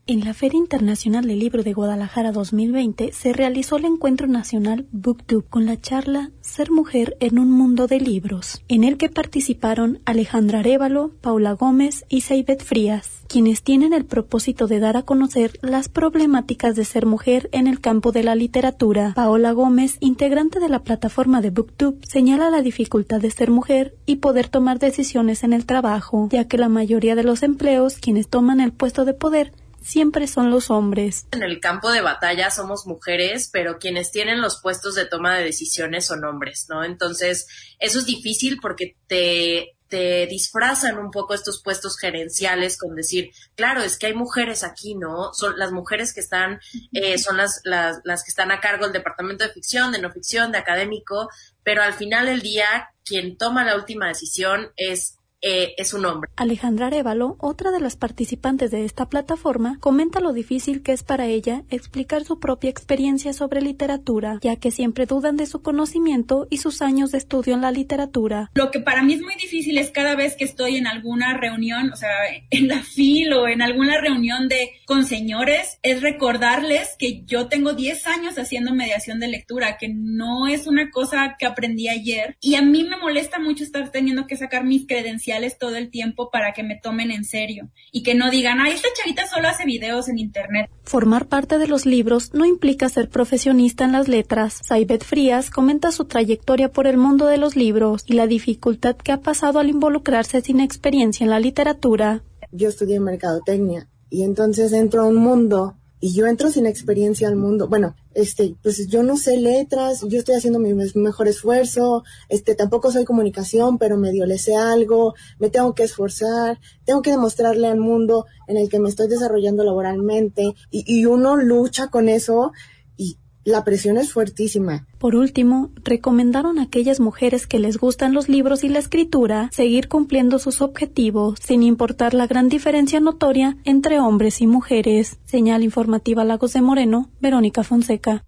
En la Feria Internacional del Libro de Guadalajara 2020 se realizó el encuentro nacional BookTube con la charla Ser mujer en un mundo de libros, en el que participaron Alejandra Arévalo, Paula Gómez y Saibet Frías, quienes tienen el propósito de dar a conocer las problemáticas de ser mujer en el campo de la literatura. Paola Gómez, integrante de la plataforma de BookTube, señala la dificultad de ser mujer y poder tomar decisiones en el trabajo, ya que la mayoría de los empleos, quienes toman el puesto de poder, siempre son los hombres. En el campo de batalla somos mujeres, pero quienes tienen los puestos de toma de decisiones son hombres, ¿no? Entonces, eso es difícil porque te disfrazan un poco estos puestos gerenciales con decir, claro, es que hay mujeres aquí, ¿no? Son las mujeres que están, son las que están a cargo del departamento de ficción, de no ficción, de académico, pero al final del día, quien toma la última decisión es un hombre. Alejandra Arévalo, otra de las participantes de esta plataforma, comenta lo difícil que es para ella explicar su propia experiencia sobre literatura, ya que siempre dudan de su conocimiento y sus años de estudio en la literatura. Lo que para mí es muy difícil es cada vez que estoy en alguna reunión, o sea, en la FIL o en alguna reunión con señores, es recordarles que yo tengo 10 años haciendo mediación de lectura, que no es una cosa que aprendí ayer, y a mí me molesta mucho estar teniendo que sacar mis credenciales todo el tiempo para que me tomen en serio y que no digan, ay, esta chavita solo hace videos en internet. Formar parte de los libros no implica ser profesionista en las letras. Saibet Frías comenta su trayectoria por el mundo de los libros y la dificultad que ha pasado al involucrarse sin experiencia en la literatura. Yo estudié mercadotecnia y entonces entro a un mundo y yo entro sin experiencia al mundo. Bueno, pues yo no sé letras, yo estoy haciendo mi mejor esfuerzo, tampoco soy comunicación, pero medio le sé algo, me tengo que esforzar, tengo que demostrarle al mundo en el que me estoy desarrollando laboralmente, y uno lucha con eso, y la presión es fuertísima. Por último, recomendaron a aquellas mujeres que les gustan los libros y la escritura seguir cumpliendo sus objetivos, sin importar la gran diferencia notoria entre hombres y mujeres. Señal informativa Lagos de Moreno, Verónica Fonseca.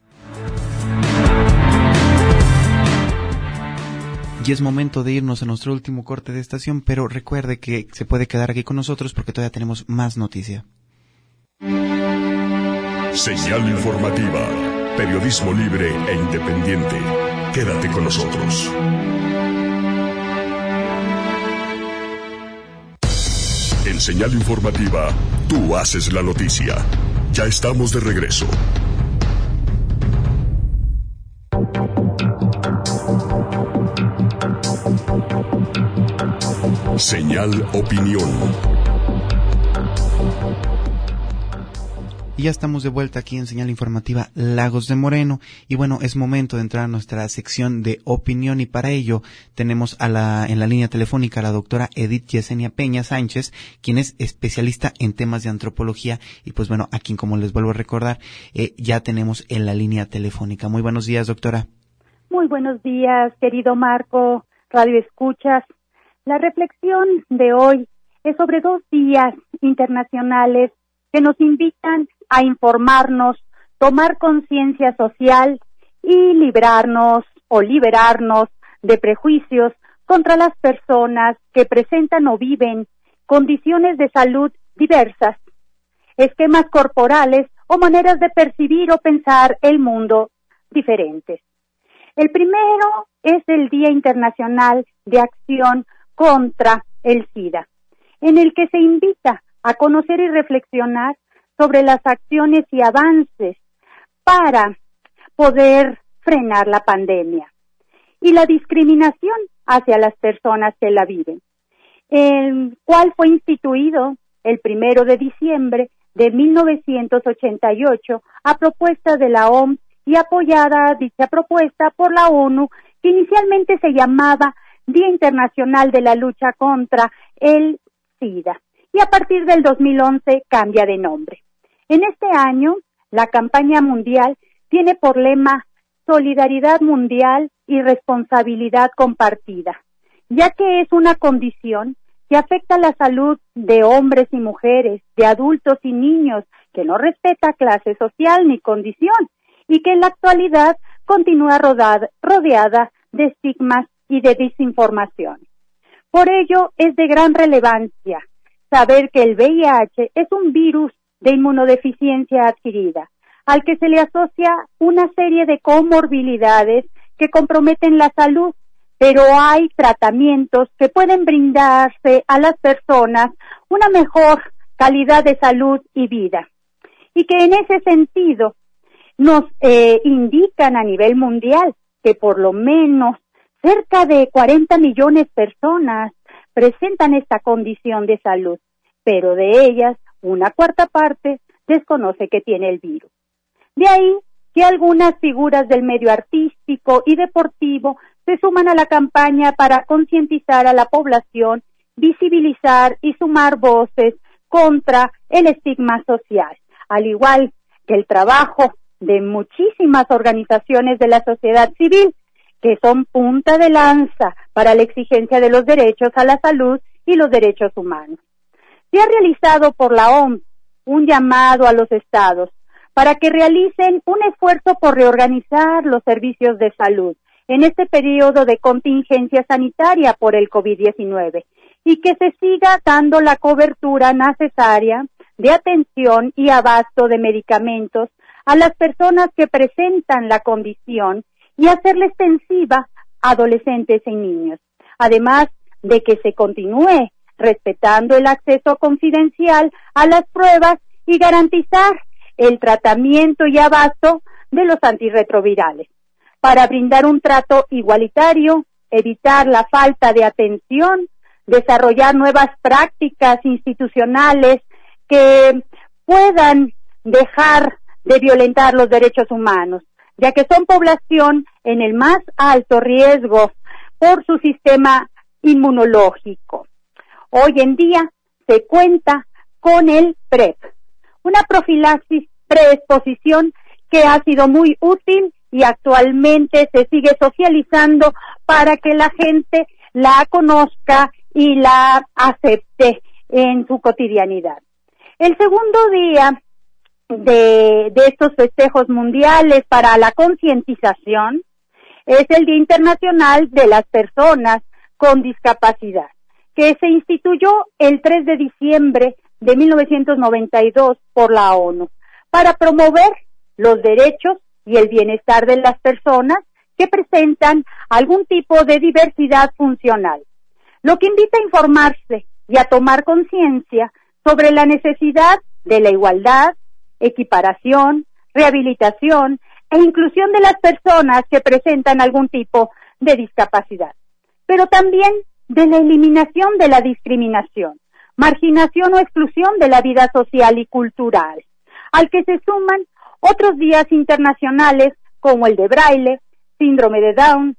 Y es momento de irnos a nuestro último corte de estación, pero recuerde que se puede quedar aquí con nosotros porque todavía tenemos más noticia. Señal informativa, periodismo libre e independiente. Quédate con nosotros. En Señal informativa, tú haces la noticia. Ya estamos de regreso. Señal opinión. Y ya estamos de vuelta aquí en Señal Informativa Lagos de Moreno. Y bueno, es momento de entrar a nuestra sección de opinión, y para ello tenemos en la línea telefónica a la doctora Edith Yesenia Peña Sánchez, quien es especialista en temas de antropología, y pues bueno, a quien, como les vuelvo a recordar, ya tenemos en la línea telefónica. Muy buenos días, doctora. Muy buenos días, querido Marco, Radio Escuchas. La reflexión de hoy es sobre 2 días internacionales que nos invitan a informarnos, tomar conciencia social y liberarnos de prejuicios contra las personas que presentan o viven condiciones de salud diversas, esquemas corporales o maneras de percibir o pensar el mundo diferentes. El primero es el Día Internacional de Acción contra el SIDA, en el que se invita a conocer y reflexionar sobre las acciones y avances para poder frenar la pandemia y la discriminación hacia las personas que la viven, el cual fue instituido el 1 de diciembre de 1988 a propuesta de la OMS y apoyada dicha propuesta por la ONU, que inicialmente se llamaba Día Internacional de la Lucha contra el SIDA, y a partir del 2011 cambia de nombre. En este año, la campaña mundial tiene por lema Solidaridad Mundial y Responsabilidad Compartida, ya que es una condición que afecta la salud de hombres y mujeres, de adultos y niños, que no respeta clase social ni condición, y que en la actualidad continúa rodeada de estigmas y de desinformación. Por ello, es de gran relevancia saber que el VIH es un virus de inmunodeficiencia adquirida, al que se le asocia una serie de comorbilidades que comprometen la salud, pero hay tratamientos que pueden brindarse a las personas una mejor calidad de salud y vida, y que en ese sentido nos indican a nivel mundial que por lo menos cerca de 40 millones de personas presentan esta condición de salud, pero de ellas una cuarta parte desconoce que tiene el virus. De ahí que algunas figuras del medio artístico y deportivo se suman a la campaña para concientizar a la población, visibilizar y sumar voces contra el estigma social, al igual que el trabajo de muchísimas organizaciones de la sociedad civil que son punta de lanza para la exigencia de los derechos a la salud y los derechos humanos. Se ha realizado por la OMS un llamado a los estados para que realicen un esfuerzo por reorganizar los servicios de salud en este periodo de contingencia sanitaria por el COVID-19 y que se siga dando la cobertura necesaria de atención y abasto de medicamentos a las personas que presentan la condición y hacerla extensiva a adolescentes y niños, además de que se continúe respetando el acceso confidencial a las pruebas y garantizar el tratamiento y abasto de los antirretrovirales, para brindar un trato igualitario, evitar la falta de atención, desarrollar nuevas prácticas institucionales que puedan dejar de violentar los derechos humanos, ya que son población en el más alto riesgo por su sistema inmunológico. Hoy en día se cuenta con el PrEP, una profilaxis preexposición que ha sido muy útil y actualmente se sigue socializando para que la gente la conozca y la acepte en su cotidianidad. El segundo día de estos festejos mundiales para la concientización es el Día Internacional de las Personas con Discapacidad, que se instituyó el 3 de diciembre de 1992 por la ONU para promover los derechos y el bienestar de las personas que presentan algún tipo de diversidad funcional, lo que invita a informarse y a tomar conciencia sobre la necesidad de la igualdad, equiparación, rehabilitación e inclusión de las personas que presentan algún tipo de discapacidad, pero también de la eliminación de la discriminación, marginación o exclusión de la vida social y cultural, al que se suman otros días internacionales como el de Braille, síndrome de Down,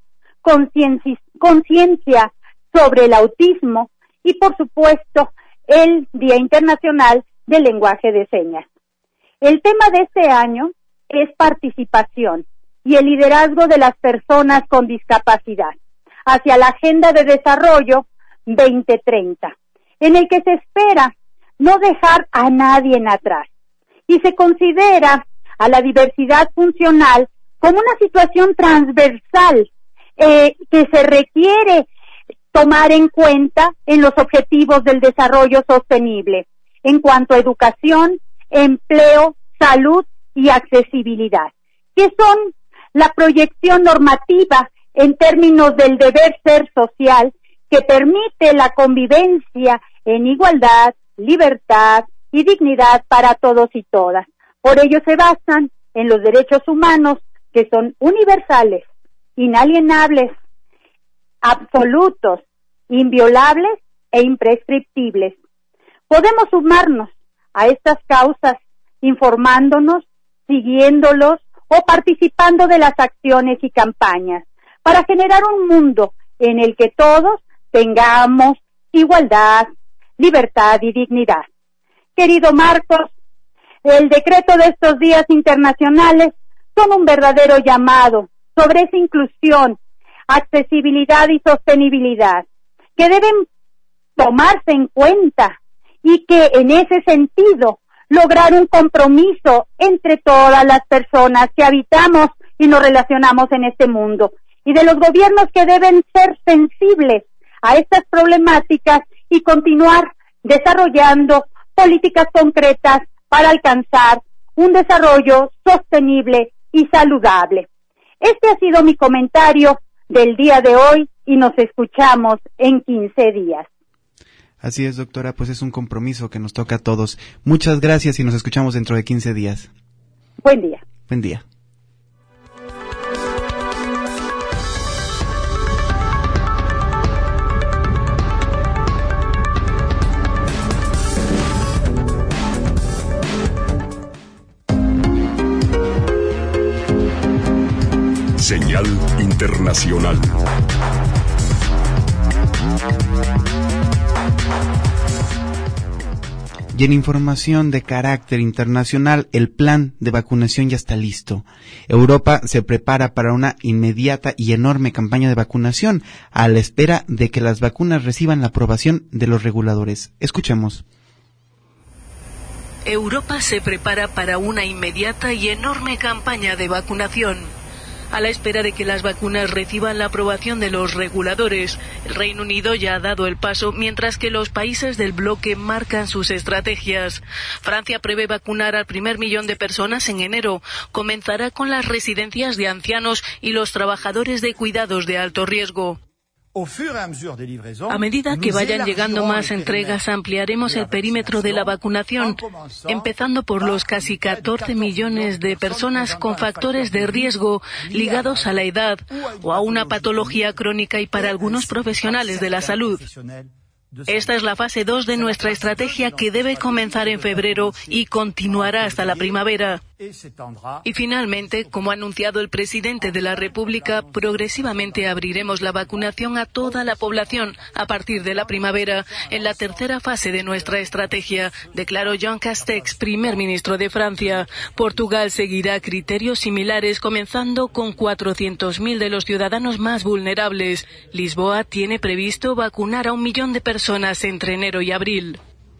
conciencia sobre el autismo y, por supuesto, el Día Internacional del Lenguaje de Señas. El tema de este año es participación y el liderazgo de las personas con discapacidad hacia la Agenda de Desarrollo 2030, en el que se espera no dejar a nadie atrás y se considera a la diversidad funcional como una situación transversal que se requiere tomar en cuenta en los objetivos del desarrollo sostenible en cuanto a educación, empleo, salud y accesibilidad, que son la proyección normativa en términos del deber ser social que permite la convivencia en igualdad, libertad y dignidad para todos y todas. Por ello se basan en los derechos humanos que son universales, inalienables, absolutos, inviolables e imprescriptibles. Podemos sumarnos a estas causas informándonos, siguiéndolos o participando de las acciones y campañas para generar un mundo en el que todos tengamos igualdad, libertad y dignidad. Querido Marcos, el decreto de estos días internacionales son un verdadero llamado sobre esa inclusión, accesibilidad y sostenibilidad que deben tomarse en cuenta y que en ese sentido lograr un compromiso entre todas las personas que habitamos y nos relacionamos en este mundo y de los gobiernos que deben ser sensibles a estas problemáticas y continuar desarrollando políticas concretas para alcanzar un desarrollo sostenible y saludable. Este ha sido mi comentario del día de hoy y nos escuchamos en 15 días. Así es, doctora, pues es un compromiso que nos toca a todos. Muchas gracias y nos escuchamos dentro de 15 días. Buen día. Buen día. Señal internacional. Y en información de carácter internacional, el plan de vacunación ya está listo. Europa se prepara para una inmediata y enorme campaña de vacunación a la espera de que las vacunas reciban la aprobación de los reguladores. Escuchemos. Europa se prepara para una inmediata y enorme campaña de vacunación. A la espera de que las vacunas reciban la aprobación de los reguladores, el Reino Unido ya ha dado el paso, mientras que los países del bloque marcan sus estrategias. Francia prevé vacunar al primer millón de personas en enero. Comenzará con las residencias de ancianos y los trabajadores de cuidados de alto riesgo. A medida que vayan llegando más entregas, ampliaremos el perímetro de la vacunación, empezando por los casi 14 millones de personas con factores de riesgo ligados a la edad o a una patología crónica y para algunos profesionales de la salud. Esta es la fase 2 de nuestra estrategia que debe comenzar en febrero y continuará hasta la primavera. Y finalmente, como ha anunciado el presidente de la República, progresivamente abriremos la vacunación a toda la población a partir de la primavera, en la tercera fase de nuestra estrategia, declaró Jean Castex, primer ministro de Francia. Portugal seguirá criterios similares, comenzando con 400.000 de los ciudadanos más vulnerables. Lisboa tiene previsto vacunar a 1 millón de personas entre enero y abril.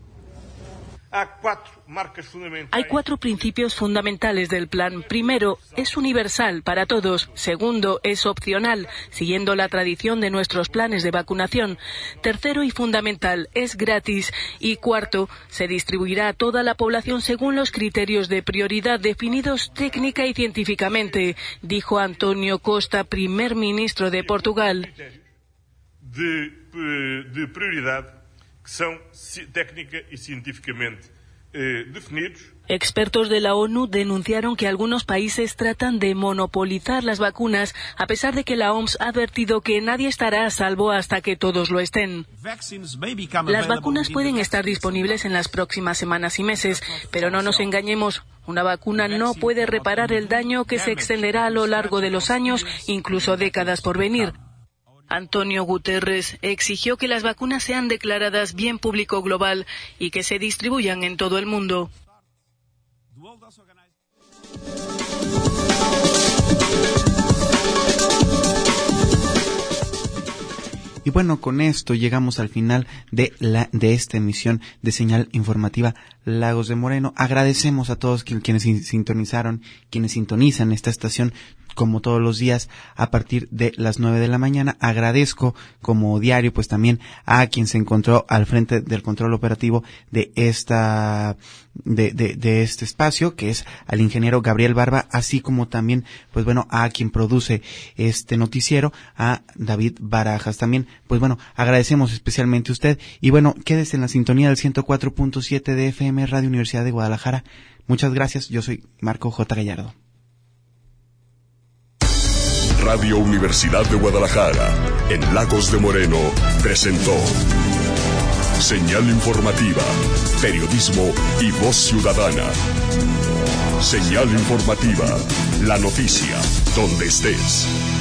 Hay 4 principios fundamentales del plan. Primero, es universal para todos. Segundo, es opcional, siguiendo la tradición de nuestros planes de vacunación. Tercero y fundamental, es gratis. Y cuarto, se distribuirá a toda la población según los criterios de prioridad definidos técnica y científicamente, dijo António Costa, primer ministro de Portugal. De prioridad que son técnica y científicamente definidos. Expertos de la ONU denunciaron que algunos países tratan de monopolizar las vacunas, a pesar de que la OMS ha advertido que nadie estará a salvo hasta que todos lo estén. Las vacunas pueden estar disponibles en las próximas semanas y meses, pero no nos engañemos. Una vacuna no puede reparar el daño que se extenderá a lo largo de los años, incluso décadas por venir. Antonio Guterres exigió que las vacunas sean declaradas bien público global y que se distribuyan en todo el mundo. Y bueno, con esto llegamos al final de esta emisión de Señal Informativa Lagos de Moreno. Agradecemos a todos quienes sintonizaron, quienes sintonizan esta estación como todos los días a partir de las 9 de la mañana. Agradezco como diario pues también a quien se encontró al frente del control operativo de de este espacio, que es al ingeniero Gabriel Barba, así como también pues bueno a quien produce este noticiero, a David Barajas. También pues bueno agradecemos especialmente a usted y bueno, quédese en la sintonía del 104.7 de FM Radio Universidad de Guadalajara. Muchas gracias, yo soy Marco J. Gallardo. Radio Universidad de Guadalajara, en Lagos de Moreno, presentó Señal Informativa, periodismo y voz ciudadana. Señal Informativa, la noticia, donde estés.